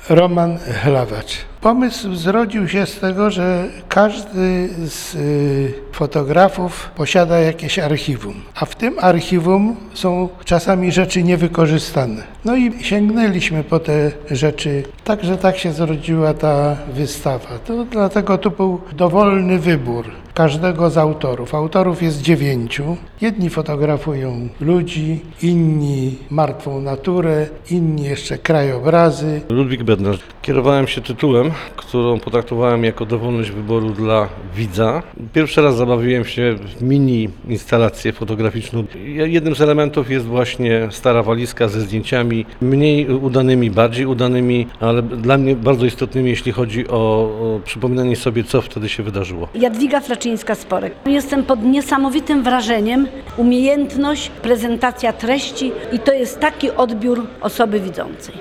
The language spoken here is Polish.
Roman Chlawacz. Pomysł zrodził się z tego, że każdy z fotografów posiada jakieś archiwum, a w tym archiwum są czasami rzeczy niewykorzystane. No i sięgnęliśmy po te rzeczy, także tak się zrodziła ta wystawa. Dlatego tu był dowolny wybór każdego z autorów. Autorów jest 9. Jedni fotografują ludzi, inni martwą naturę, inni jeszcze krajobrazy. Ludwik Bednarz. Kierowałem się tytułem, którą potraktowałem jako dowolność wyboru dla widza. Pierwszy raz zabawiłem się w mini instalację fotograficzną. Jednym z elementów jest właśnie stara walizka ze zdjęciami, mniej udanymi, bardziej udanymi, ale dla mnie bardzo istotnymi, jeśli chodzi o przypominanie sobie, co wtedy się wydarzyło. Jadwiga Flaczyńska-Sporek. Jestem pod niesamowitym wrażeniem. Umiejętność, prezentacja treści i to jest taki odbiór osoby widzącej.